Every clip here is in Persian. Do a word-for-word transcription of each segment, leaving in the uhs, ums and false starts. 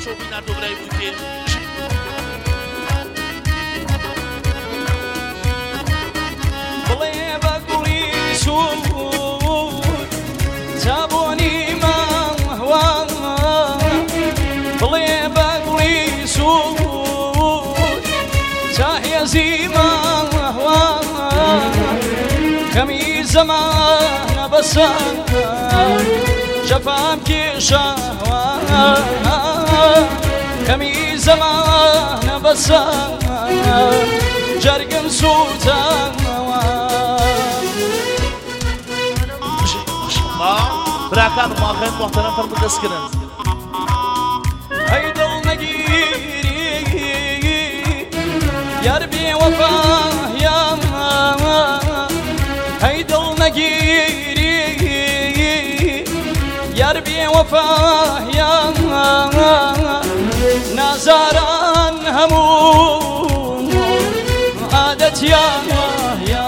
شوفي ناردو براي بوتي بڵێ بە گوڵی سوود چابۆنی ماهوا بڵێ بە گوڵی سوود چاهێزی ماهوا کەمی زەمانە بەسە جەفام کێشاوە کەمی زەمانە بەسە جەرگم سووتەوە براکان و ماخێن محتەرەم فەرموو دەستکردن هەی دڵ نەگیری یار بێوەفایە هەی دڵ نەگیری یار بێوەفایە نازاران هەموو عادەتیان وایە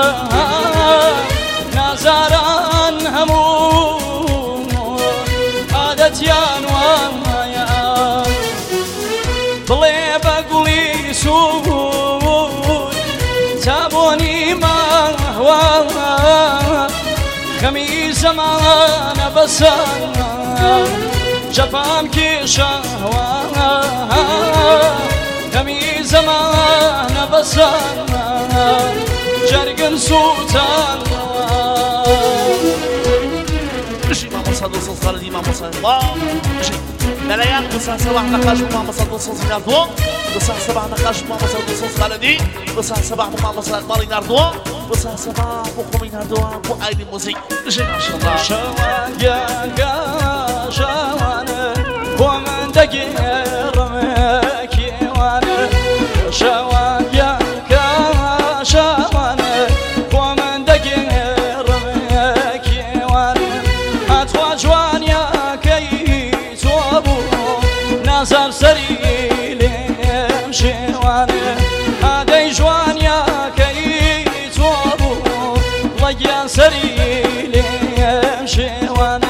نازاران هەموو عادەتیان وایە بڵێ بە گوڵی سوود چابۆنی ماهوا کەمی زەمانە بەسە جەفام کێشاوە کەمی زەمانە بەسە جەرگم سووتەوە بشي ماما صاد وصل صار دي ماما صاد واو بشي ملايان قصة سبع نقاش ماما صاد وصل صار دو قصة سبع نقاش ماما صاد وصل صار دي قصة سبع ماما صاد مالي ناردو قصة سبع بخومي ناردو بو عيني موزيك بشي ما شاء الله شوان يا شوان ومن دقير مكيوان شوان يا شوان ومن دقير مكيوان أتوا جوان يا كي توبو نظر سريل مشيوان هذي جوان يا كي توبو لقيا سريل مشيوان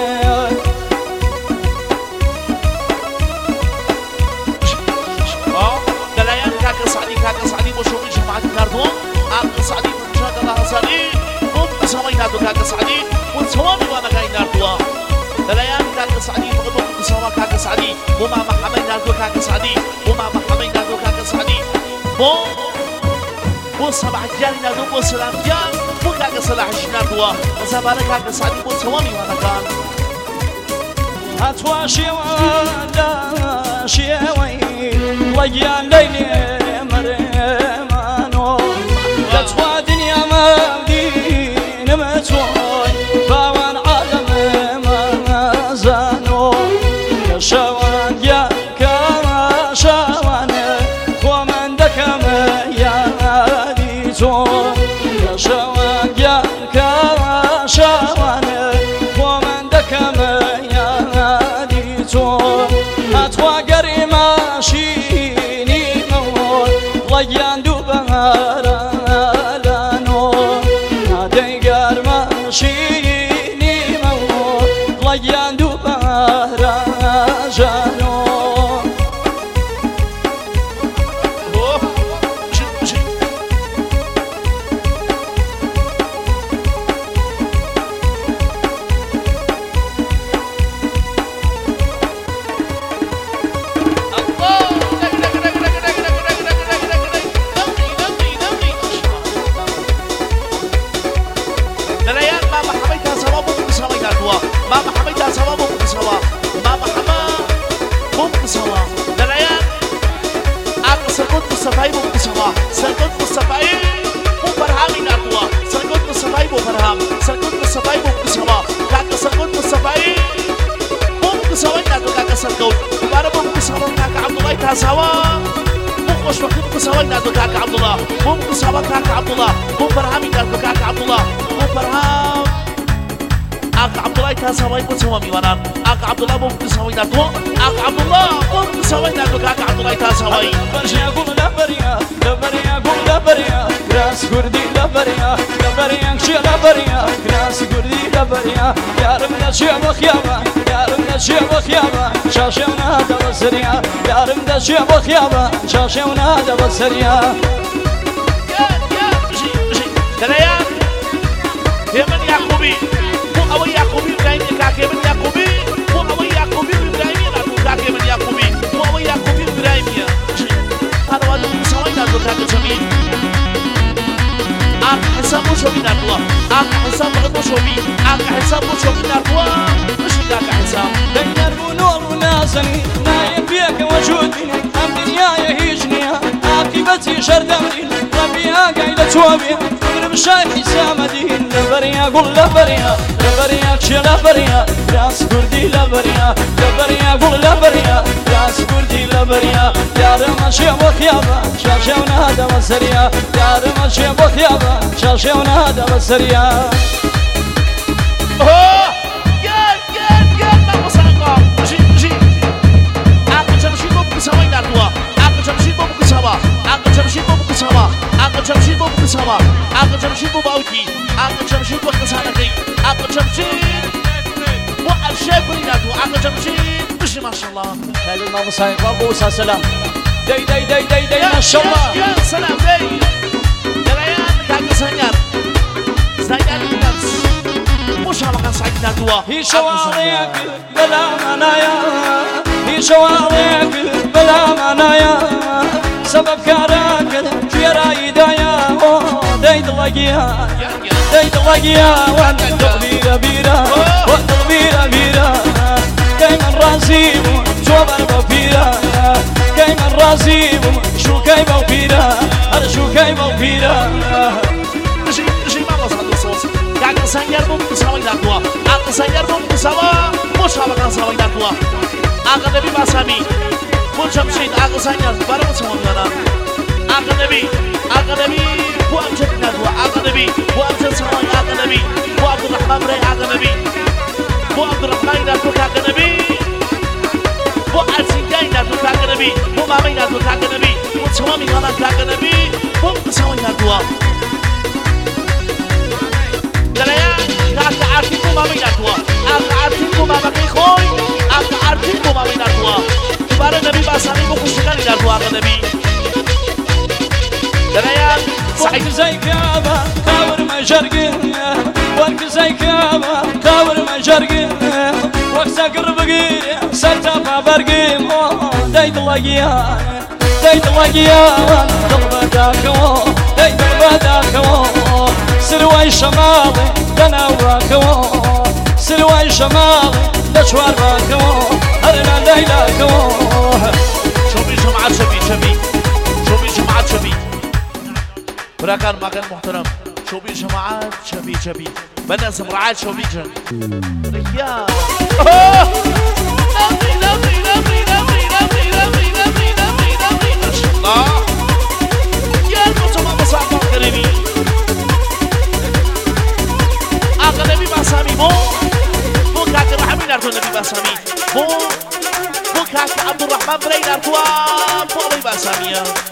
دلايان كاكا سعدي كاكا سعدي وشوفي جماعة ناردو عاقل سعدي فرجاك الله سعدي هم سوي ناردو كاكا سعدي وسوامي وانا كاي ناردو دلايان كاكا سعدي فقط سوا كاكا سعدي وما محمد ناردو كاكا سعدي وما محمد ناردو كاكا سعدي بو بو سبع جال ناردو بو سلام جال بو كاكا صلاح ناردو وزبالة كاكا سعدي بو سوامي وانا كان أتوا شوان لا شوي لقيا ليلي مريمانو تتوا دنيا مدينة متوي باوان عالم ما زانو يا شوان يا كما شوان ومن دكم يا ديتو يا شوان يا كما شوان ومن دكم يا ديتو أتوا قريما شيني مول لقيان دوبارا لانو هادي قرما شيني مول لقيان دوبارا جانو ماما حميدها سوا ممكن سوا ماما حما ممكن سوا دلعيان عقل سرقود مصطفى ممكن سوا سرقود مصطفى مو فرهامي ناردوا سرقود مصطفى مو فرهام سرقود مصطفى ممكن سوا كاكا سرقود مصطفى ممكن سوا ناردوا كاكا سرقود كبارا ممكن سوا كاكا عبد الله تاسوا مو خوش وقت ممكن سوا ناردوا كاكا عبد الله ممكن سوا كاكا عبد الله مو فرهامي ناردوا كاكا عبد الله مو فرهام اق عبدالله تاسوای بچما میوانان اق عبدالله بو سوای ناتو اق عبدالله بو سوای ناتو اق عبدالله تاسوای بریا گل لبریا لبریا گل لبریا راس گردی لبریا لبریا چی لبریا راس گردی لبریا یارم نشی بخیابا یارم نشی بخیابا شاشونا دل سریا یارم نشی بخیابا شاشونا دل سریا دليان يمن يعقوبي مو أوي يعقوبي إبراهيم كاك يمن يعقوبي مو أوي يعقوبي إبراهيم نادو كاك يمن يعقوبي مو أوي يعقوبي إبراهيم يا هذا وادو سوي نادو كاك جميل أك حساب وشوبي نادو أك حساب وشوبي أك حساب وشوبي نادو مش كاك حساب دينا البنور وناسني نايم بيك وجودني أم دنيا يهيجني عاقبتي شردمني ربيها قايلة توابي مغرب شايحي سامدين لبريا قول لبريا لبريا كشي لبريا راس كردي لبريا لبريا قول لبريا راس كردي لبريا يا رمشي بخيابا شاشي ونهدى بسريا يا رمشي بخيابا شاشي ونهدى بسريا اوه يا يا يا ما وصلنا جي جي اك جمشي بو بسوي ناتوا اك جمشي بو بسوا اك جمشي بو بسوا اك جمشي بو بسوا اك جمشي بو باوتي اك جمشي بو قسانتي اك جمشي بو ارشيبني ناتوا اك جمشي مش ما شاء الله هذا الماما صايب ابو سلام دي دي دي دي دي ما شاء الله يا سلام دي دليان كاك سنيار سنيار نفس مش هبقى سعيد ناتوا هي شوارعك بلا منايا هي شوارعك بلا منايا سبب كارك في رايدايا ديد لقيا ديد لقيا وانت بيرا بيرا وانت بيرا بيرا كيما الراسيب شوف البيرا كيما الراسيب شو كيما وبيرا هذا شو كيما وبيرا جي جي ما وصل الصوص كاك سنيار بو سوي ناتوا اك سنيار بو سوا مش هبقى سوي ناتوا اك نبي باسامي مجمشين اك سنيار بارو سوي نانا اك نبي اك نبي بو امجد ناتوا اك نبي بو امجد سوي اك نبي بو عبد الرحمن بري اك نبي بو عبد الرحمن ناتوا كاك نبي بو ارسيداي ناتوا كاك نبي بو مامي ناتوا كاك نبي بو تمامي غلط كاك نبي بو سوي ناتوا دليان كاك عارفينكم ما بيناتوا كاك عارفينكم ما بقي خوي كاك عارفينكم ما بيناتوا كبار النبي باسامي بخشكاني ناتوا على النبي دليان سعيد زي كابا كاور ما جرقي ورك زي كابا كاور ما جرقي وقت قربقي سلتا فابرقي ديد لقيا ديد لقيا ضربة داكو ديد بداكو سلوى شمالي دنا وراكو سلوى شمالي دشوار راكو هرنا ليلاكو شوفي جماعة شبي شبي شوفي جماعة شبي براكان مكان محترم شوفي جماعة شبي شبي بدنا سمراعات شوفي جن ريال نبي نبي نبي نبي نبي نبي نبي نبي نبي ما شاء الله يا المجتمع مصعب الكريمي اقا نبي باسامي مو مو كاك رحمي نارتو نبي باسامي مو مو كاك عبد الرحمن بري نارتو مو نبي باسامي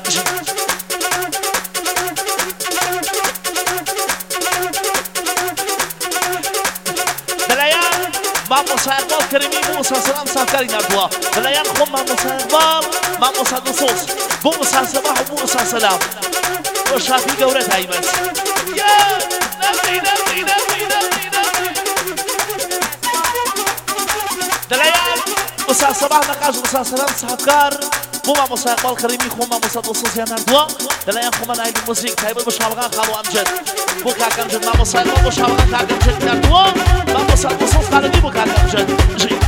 دليان ما موسى اقبال كريمي موسى سلام سافكاري نارتو دليان خم ما موسى اقبال ما موسى دصوص بو موسى صباح وبو موسى سلام وشافي قورة هاي بس يا نبي نبي نبي نبي دليان موسى صباح نقاش موسى سلام سافكار بو ما موسى اقبال كريمي خم ما موسى دصوص يا نارتو دليان خم انا هيدي موسيقى تايبل بشابقان خالو امجد بو كاك امجد ما موسى اقبال بشابقان كاك امجد نارتو ما موسى دصوص خالدي بو كاك امجد جي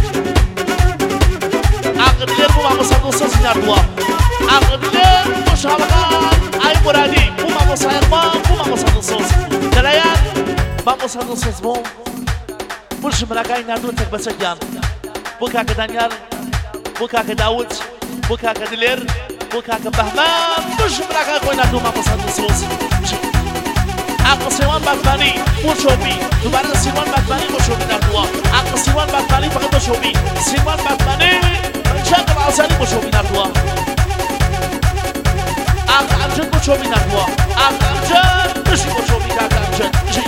عقد لير بو ما موسى دصوص نارتو عقد لير بشابقان اي مرادي بو ما موسى اقبال بو ما موسى دصوص دليان ما موسى دصوص بو برش مراكاي نارتو تك بسجان بو كاك دانيال بو كاك داود بو كاك دلير بو كاك بهمان برش مراكاي كوي نارتو ما موسى دصوص عقل سیوان بکمانی مشوبی دوباره سیوان بکمانی مشوبی در دوا عقل سیوان بکمانی فقط مشوبی سیوان بکمانی شغل آسانی مشوبی در دوا عقل امجد مشوبی در دوا عقل امجد بشی مشوبی در امجد بشی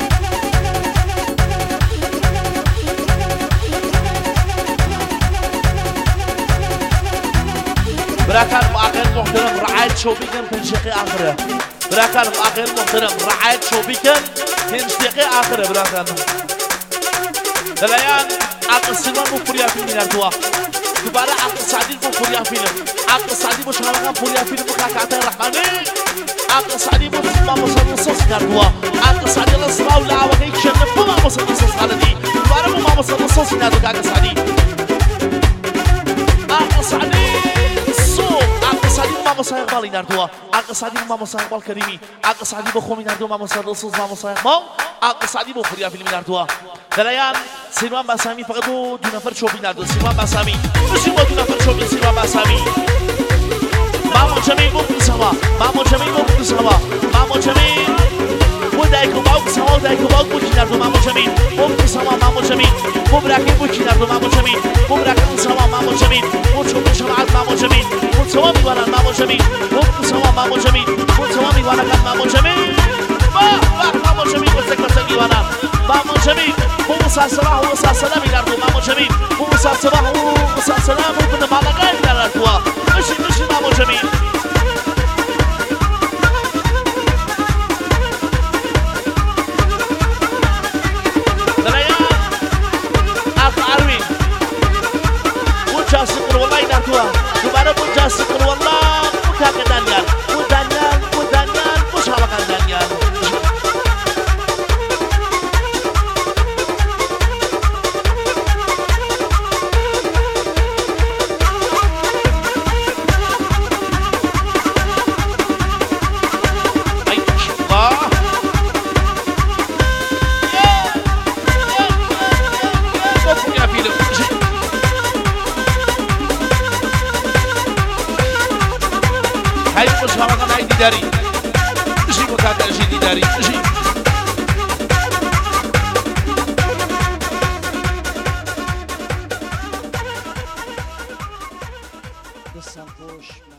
براكان آخر محترم رعاية شوبيكن تنشقي آخره براكان آخر محترم رعاية شوبيكن تنشقي آخره براكان دلائن عقل سيمان بفوريا فيلم نردوا دوباره عقل سعدي بفوريا فيلم عقل سعدي بشغلان فوريا فيلم مخاكعة الرحمني عقل سعدي بفما مصر نصوص نردوا عقل سعدي لصراو لعوكي كشنف بما مصر نصوص هالدي دوباره بما مصر نصوص نردوا عقل سعدي عقل سعدي عقل سعدي ماما صايغ بالي نردوا عقل سعدي ماما صايغ بال كريمي عقل سعدي بخومي نردوا ماما صايغ رصوص ماما صايغ ماو عقل سعدي بخوريا فيلم نردوا دلائن سیروان باسامی فقط دو دو نفر شوبی نردوا سیروان باسامی بشیم با دو نفر شوبی سیروان باسامی مامو جمیل بو سوا مامو جمیل بو سوا مامو جمیل بو دایکو باو سوا دایکو باو بو نردوا مامو جمیل بو سوا مامو جمیل بو براکی بو نردوا مامو جمیل بو براکی سوا مامو جمیل بو شوبی شماعت مامو جمیل بو سوا میوانن مامو جمیل بو سوا مامو جمیل بو سوا میوانن مامو جمیل با با مامو جمیل بو سکت میوانن مامو جمیل بو مسلسله و مسلسله می‌نردوا مامو جمیل بو مسلسله و مسلسله و بدون مالگای می‌نردوا بشی بشی مامو جمیل دلائن عقل عروی بو جاسی قروالله نردوا دوباره بو جاسی قروالله بو کاک دانیال بو دانیال بو دانیال بو شالقان دانیال داری جی مکاتر جی داری جی دستم خوش